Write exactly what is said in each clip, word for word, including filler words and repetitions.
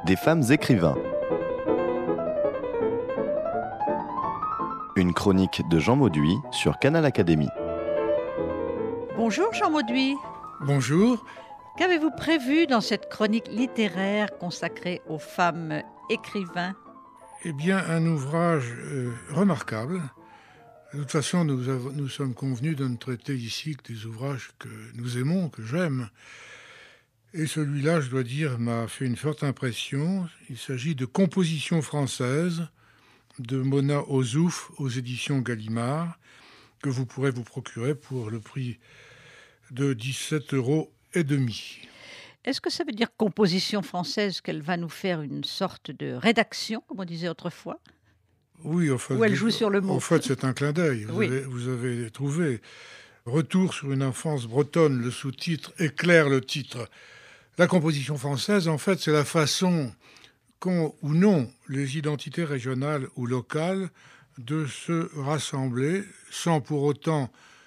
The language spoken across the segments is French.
des femmes écrivains. Une chronique de Jean Mauduit sur Canal Académie. Bonjour Jean Mauduit. Bonjour. Qu'avez-vous prévu dans cette chronique littéraire consacrée aux femmes écrivains ? Eh bien, un ouvrage euh, remarquable. De toute façon, nous, avons, nous sommes convenus de ne traiter ici que des ouvrages que nous aimons, que j'aime. Et celui-là, je dois dire, m'a fait une forte impression. Il s'agit de Compositions françaises de Mona Ozouf aux éditions Gallimard, que vous pourrez vous procurer pour le prix de dix-sept euros et demi. Est-ce que ça veut dire composition française, qu'elle va nous faire une sorte de rédaction, comme on disait autrefois ? Oui, en fait, Ou elle joue sur le mot. En fait, c'est un clin d'œil. Vous, Oui. avez, vous avez trouvé. Retour sur une enfance bretonne, le sous-titre éclaire le titre. La composition française, en fait, c'est la façon qu'ont ou non les identités régionales ou locales de se rassembler sans pour autant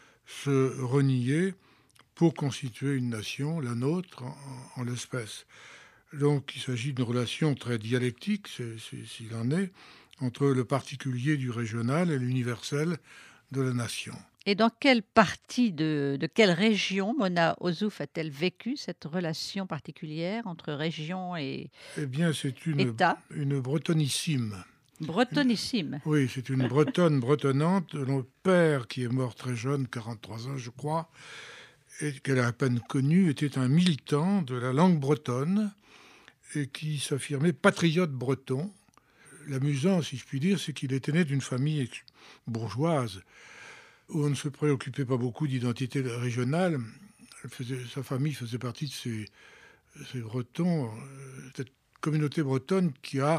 se renier pour constituer une nation, la nôtre en, en l'espèce. Donc il s'agit d'une relation très dialectique, c'est, c'est, s'il en est, entre le particulier du régional et l'universel de la nation. Et dans quelle partie de, de quelle région Mona Ozouf a-t-elle vécu cette relation particulière entre région et Eh bien, c'est une, État une bretonissime. Bretonissime. Oui, c'est une bretonne bretonnante. Le père, qui est mort très jeune, quarante-trois ans, je crois, et qu'elle a à peine connu, était un militant de la langue bretonne et qui s'affirmait patriote breton. L'amusant, si je puis dire, c'est qu'il était né d'une famille bourgeoise où on ne se préoccupait pas beaucoup d'identité régionale. Elle faisait, sa famille faisait partie de ces, ces Bretons, cette communauté bretonne qui a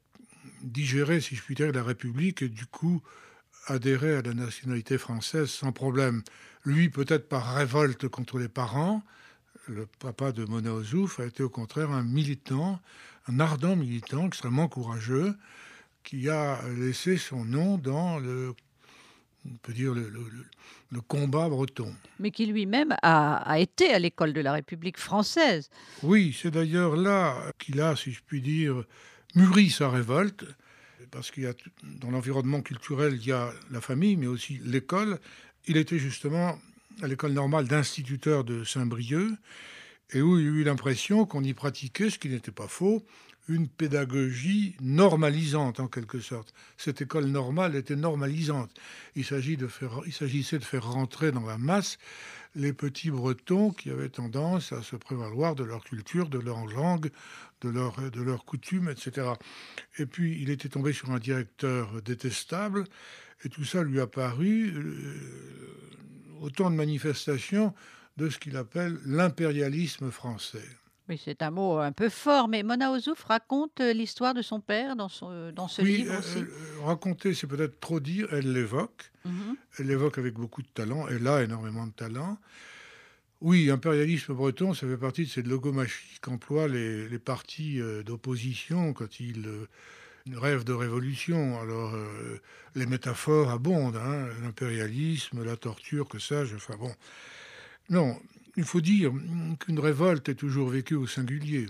digéré, si je puis dire, la République et du coup adhéré à la nationalité française sans problème. Lui, peut-être par révolte contre les parents, le papa de Mona Ozouf a été au contraire un militant, un ardent militant, extrêmement courageux, qui a laissé son nom dans le on peut dire le, le, le combat breton. Mais qui lui-même a, a été à l'école de la République française. Oui, c'est d'ailleurs là qu'il a, si je puis dire, mûri sa révolte, parce qu'il y a, dans l'environnement culturel, il y a la famille, mais aussi l'école. Il était justement à l'école normale d'instituteur de Saint-Brieuc, et où il a eu l'impression qu'on y pratiquait, ce qui n'était pas faux, une pédagogie normalisante en quelque sorte. Cette école normale était normalisante. Il, s'agit de faire, il s'agissait de faire rentrer dans la masse les petits Bretons qui avaient tendance à se prévaloir de leur culture, de leur langue, de leurs de leur coutumes, et cetera. Et puis il était tombé sur un directeur détestable et tout ça lui a paru euh, autant de manifestations de ce qu'il appelle l'impérialisme français. Oui, c'est un mot un peu fort, mais Mona Ozouf raconte l'histoire de son père dans, son, dans ce oui, livre aussi. Euh, raconter, c'est peut-être trop dire, elle l'évoque. Mm-hmm. Elle l'évoque avec beaucoup de talent. Elle a énormément de talent. Oui, impérialisme breton, ça fait partie de cette logomachie qu'emploient les, les partis euh, d'opposition quand ils euh, rêvent de révolution. Alors, euh, les métaphores abondent, hein, l'impérialisme, la torture, que sais-je, enfin bon. Non, il faut dire qu'une révolte est toujours vécue au singulier.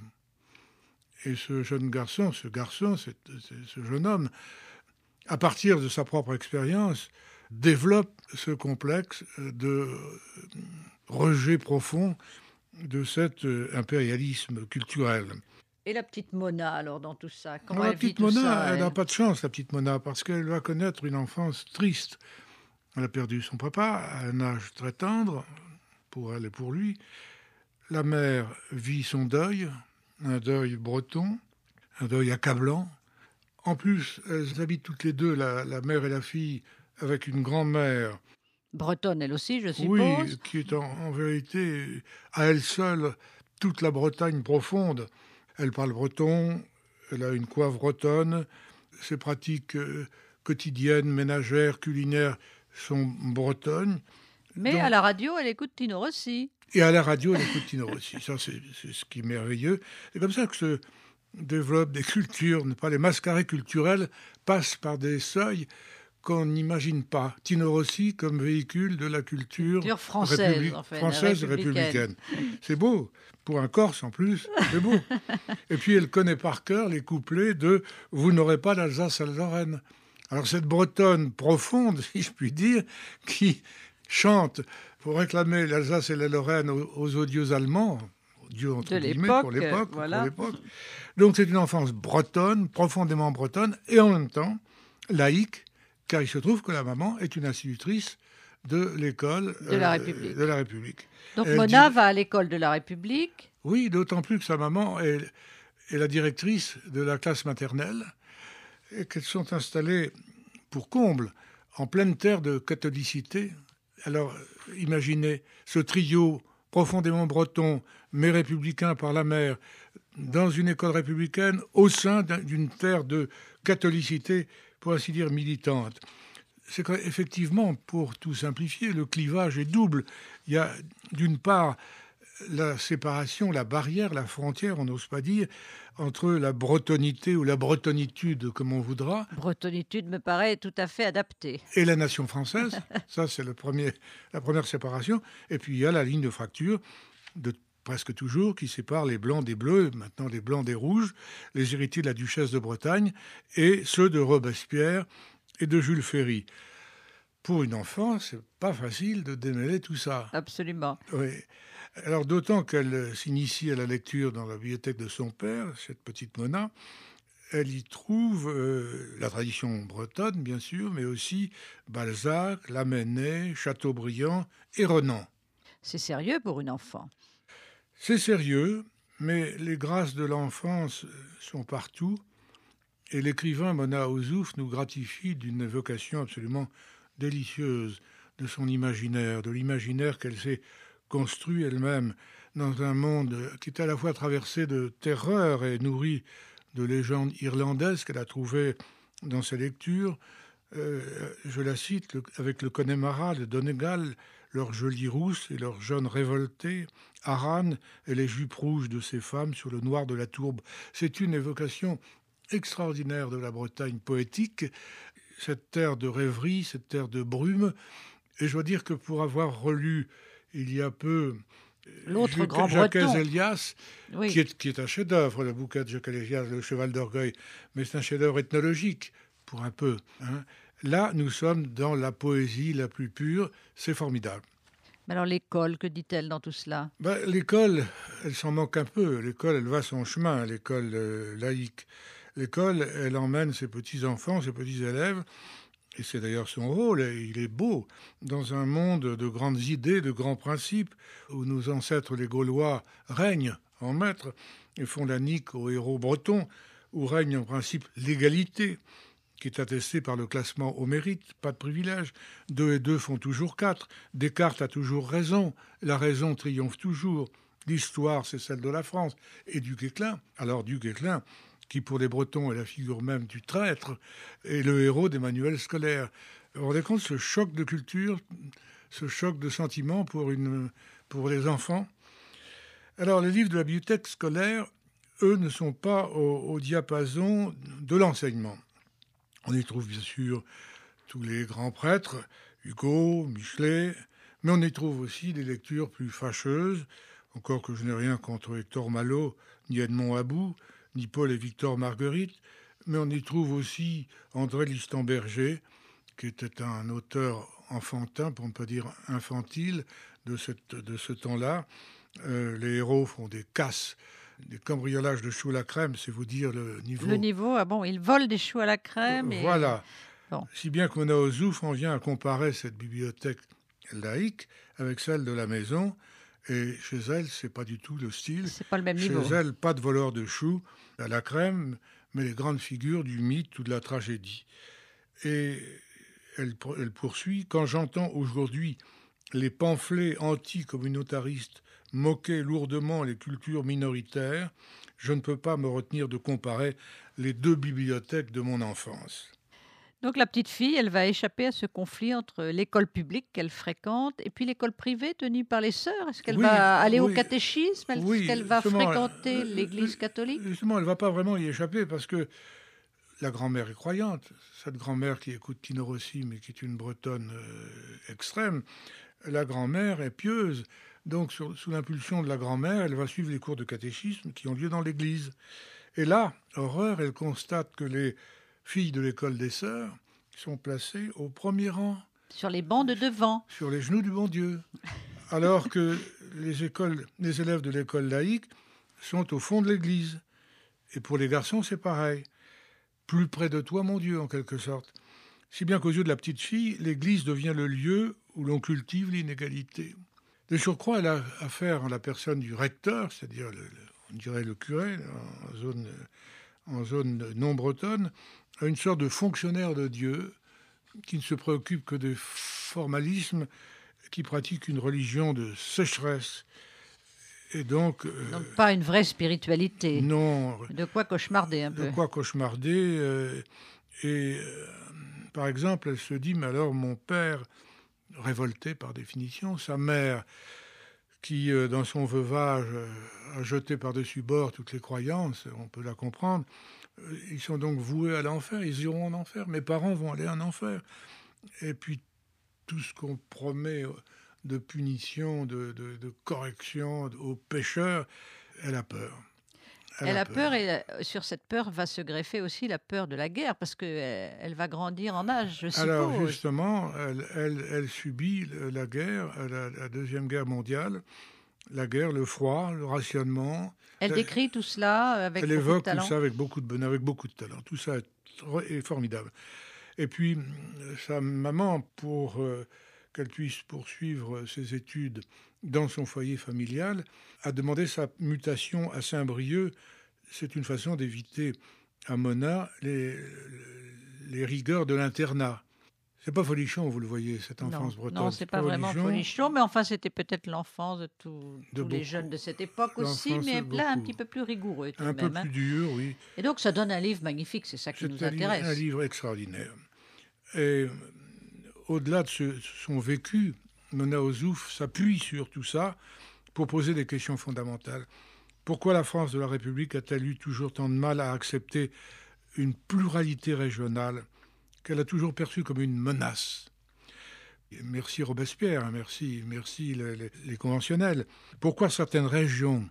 Et ce jeune garçon, ce garçon, ce jeune homme, à partir de sa propre expérience, développe ce complexe de rejet profond de cet impérialisme culturel. Et la petite Mona, alors, dans tout ça, comment non, elle La petite vit Mona, tout ça, elle n'a pas de chance, la petite Mona, parce qu'elle va connaître une enfance triste. Elle a perdu son papa à un âge très tendre, pour elle et pour lui. La mère vit son deuil, un deuil breton, un deuil accablant. En plus, elles habitent toutes les deux, la, la mère et la fille, avec une grand-mère. Bretonne, elle aussi, je suppose. Oui, qui est en, en vérité, à elle seule, toute la Bretagne profonde. Elle parle breton, elle a une coiffe bretonne, ses pratiques euh, quotidiennes, ménagères, culinaires sont bretonnes. Mais Donc, à la radio, elle écoute Tino Rossi. Et à la radio, elle écoute Tino Rossi. Ça, c'est, c'est ce qui est merveilleux. C'est comme ça que se développent des cultures, pas les mascarés culturels passent par des seuils qu'on n'imagine pas. Tino Rossi comme véhicule de la culture, culture française, républi- en fait, française et républicaine. républicaine. C'est beau. Pour un Corse, en plus, c'est beau. Et puis, elle connaît par cœur les couplets de « Vous n'aurez pas d'Alsace-Lorraine ». Alors, cette Bretonne profonde, si je puis dire, qui chante pour réclamer l'Alsace et la Lorraine aux, aux odieux Allemands, odieux entre De guillemets, l'époque, pour l'époque, voilà. pour l'époque. Donc, c'est une enfance bretonne, profondément bretonne, et en même temps laïque, car il se trouve que la maman est une institutrice de l'école De la euh, République. de la République. Donc Elle Mona dit- va à l'école de la République. Oui, d'autant plus que sa maman est, est la directrice de la classe maternelle et qu'elles sont installées pour comble en pleine terre de catholicité. Alors, imaginez ce trio profondément breton, mais républicain par la mère, dans une école républicaine, au sein d'un- d'une terre de catholicité, pour ainsi dire, militante. C'est qu'effectivement, pour tout simplifier, le clivage est double. Il y a d'une part la séparation, la barrière, la frontière, on n'ose pas dire, entre la bretonité ou la bretonitude, comme on voudra, Bretonitude me paraît tout à fait adaptée. et la nation française. Ça, c'est le premier, la première séparation. Et puis, il y a la ligne de fracture, de presque toujours, qui sépare les blancs des bleus, maintenant les blancs des rouges, les héritiers de la duchesse de Bretagne, et ceux de Robespierre et de Jules Ferry. Pour une enfant, c'est pas facile de démêler tout ça. Absolument. Oui. Alors, d'autant qu'elle s'initie à la lecture dans la bibliothèque de son père, cette petite Mona, elle y trouve euh, la tradition bretonne, bien sûr, mais aussi Balzac, Lamennais, Chateaubriand et Renan. C'est sérieux pour une enfant. C'est sérieux, mais les grâces de l'enfance sont partout, et l'écrivain Mona Ozouf nous gratifie d'une évocation absolument délicieuse de son imaginaire, de l'imaginaire qu'elle s'est construit elle-même dans un monde qui est à la fois traversé de terreur et nourri de légendes irlandaises qu'elle a trouvées dans ses lectures. Euh, je la cite, le, avec le Connemara de Donegal, leurs jolies rousses et leurs jeunes révoltés, Aran et les jupes rouges de ces femmes sur le noir de la tourbe. C'est une évocation extraordinaire de la Bretagne poétique, cette terre de rêverie, cette terre de brume. Et je dois dire que pour avoir relu il y a peu L'autre Jacques- grand Jacques breton. Elias, Oui. qui, est, qui est un chef-d'œuvre, le bouquin de Jacques Elias, Le Cheval d'Orgueil, mais c'est un chef-d'œuvre ethnologique, pour un peu. Hein. Là, nous sommes dans la poésie la plus pure, c'est formidable. Mais alors l'école, que dit-elle dans tout cela? Ben, l'école, elle s'en manque un peu. L'école, elle va son chemin, l'école euh, laïque. L'école, elle emmène ses petits-enfants, ses petits élèves, et c'est d'ailleurs son rôle, et il est beau, dans un monde de grandes idées, de grands principes, où nos ancêtres les Gaulois règnent en maître et font la nique aux héros bretons, où règne en principe l'égalité, qui est attestée par le classement au mérite, pas de privilège. Deux et deux font toujours quatre. Descartes a toujours raison. La raison triomphe toujours. L'histoire, c'est celle de la France. Et du Guesclin, alors du Guesclin, qui pour les Bretons est la figure même du traître, est le héros des manuels scolaires. Vous vous rendez compte, ce choc de culture, ce choc de sentiments pour, une, pour les enfants. Alors, les livres de la bibliothèque scolaire, eux, ne sont pas au, au diapason de l'enseignement. On y trouve bien sûr tous les grands prêtres, Hugo, Michelet, mais on y trouve aussi des lectures plus fâcheuses, encore que je n'ai rien contre Hector Malot, ni Edmond About, ni Paul et Victor Marguerite, mais on y trouve aussi André Listanberger, qui était un auteur enfantin, pour ne pas dire infantile, de, cette, de ce temps-là. Euh, les héros font des casses, des cambriolages de choux à la crème, c'est vous dire le niveau. Le niveau, ah bon, ils volent des choux à la crème. Et... Voilà. Bon. Si bien que Mona Ozouf en vient à comparer cette bibliothèque laïque avec celle de la maison. Et chez elle, c'est pas du tout le style. C'est pas le même Chez niveau. elle, pas de voleurs de choux à la crème, mais les grandes figures du mythe ou de la tragédie. Et elle, elle poursuit. Quand j'entends aujourd'hui les pamphlets anti-communautaristes moquer lourdement les cultures minoritaires, je ne peux pas me retenir de comparer les deux bibliothèques de mon enfance. Donc la petite fille, elle va échapper à ce conflit entre l'école publique qu'elle fréquente et puis l'école privée tenue par les sœurs. Est-ce qu'elle Oui, va aller oui, au catéchisme? Est-ce oui, qu'elle va justement, fréquenter euh, l'église euh, catholique? Justement, elle ne va pas vraiment y échapper parce que la grand-mère est croyante. Cette grand-mère qui écoute Tino Rossi, mais qui est une bretonne euh, extrême, la grand-mère est pieuse. Donc, sur, sous l'impulsion de la grand-mère, elle va suivre les cours de catéchisme qui ont lieu dans l'église. Et là, horreur, elle constate que les filles de l'école des sœurs sont placées au premier rang. Sur les bancs de devant. Sur les genoux du bon Dieu. Alors que les, écoles, les élèves de l'école laïque sont au fond de l'église. Et pour les garçons, c'est pareil. Plus près de toi, mon Dieu, en quelque sorte. Si bien qu'aux yeux de la petite fille, l'église devient le lieu où l'on cultive l'inégalité. De surcroît, elle a affaire en la personne du recteur, c'est-à-dire, le, le, on dirait le curé, en zone, en zone non bretonne, à une sorte de fonctionnaire de Dieu qui ne se préoccupe que de formalisme, qui pratique une religion de sécheresse. Et donc, euh, donc pas une vraie spiritualité. Non. De quoi cauchemarder un de peu. De quoi cauchemarder. Euh, et euh, par exemple, elle se dit, mais alors mon père, révolté par définition, sa mère, qui euh, dans son veuvage euh, a jeté par-dessus bord toutes les croyances, on peut la comprendre, euh, ils sont donc voués à l'enfer, ils iront en enfer. Mes parents vont aller en enfer. Et puis tout ce qu'on promet de punition, de, de, de correction aux pécheurs, elle a peur. Elle, elle a peur, peur et sur cette peur va se greffer aussi la peur de la guerre, parce qu'elle elle va grandir en âge, je suppose. Alors justement, elle, elle, elle subit la guerre, la, la Deuxième Guerre mondiale, la guerre, le froid, le rationnement. Elle la, décrit tout cela avec elle beaucoup évoque de talent. tout ça avec beaucoup de bonheur, avec beaucoup de talent. Tout ça est, est formidable. Et puis, sa maman, pour euh, qu'elle puisse poursuivre ses études dans son foyer familial, a demandé sa mutation à Saint-Brieuc. C'est une façon d'éviter à Mona les, les rigueurs de l'internat. C'est pas folichon, vous le voyez, cette enfance non, bretonne. Non, c'est pas, pas vraiment folichon, mais enfin, c'était peut-être l'enfance de, tout, de tous beaucoup, les jeunes de cette époque aussi, mais là, un petit peu plus rigoureux tout un de même. peu hein. plus dur, oui. Et donc, ça donne un livre magnifique, c'est ça qui c'est nous un intéresse. C'est un livre extraordinaire. Et au-delà de ce, son vécu, Mona Ozouf s'appuie sur tout ça pour poser des questions fondamentales. Pourquoi la France de la République a-t-elle eu toujours tant de mal à accepter une pluralité régionale qu'elle a toujours perçue comme une menace ? Merci Robespierre, merci, merci les, les, les conventionnels. Pourquoi certaines régions,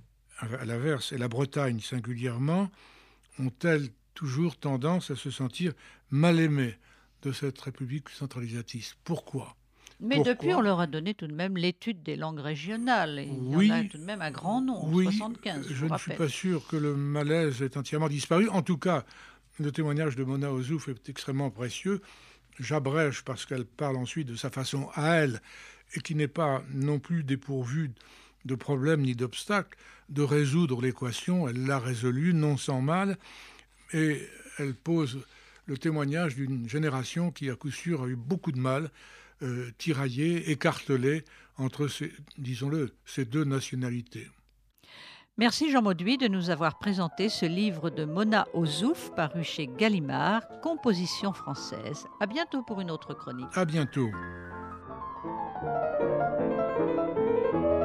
à l'inverse, et la Bretagne singulièrement, ont-elles toujours tendance à se sentir mal aimées de cette République centralisatiste ? Pourquoi ? Mais Pourquoi depuis, on leur a donné tout de même l'étude des langues régionales. Et oui, il y en a tout de même un grand nombre, oui, soixante-quinze, je, je ne rappelle. suis pas sûr que le malaise ait entièrement disparu. En tout cas, le témoignage de Mona Ozouf est extrêmement précieux. J'abrège parce qu'elle parle ensuite de sa façon à elle, et qui n'est pas non plus dépourvue de problèmes ni d'obstacles, de résoudre l'équation. Elle l'a résolue, non sans mal, et elle pose le témoignage d'une génération qui, à coup sûr, a eu beaucoup de mal, euh, tiraillée, écartelée entre, ces, disons-le, ces deux nationalités. Merci Jean Mauduit de nous avoir présenté ce livre de Mona Ozouf, paru chez Gallimard, Composition française. À bientôt pour une autre chronique. À bientôt.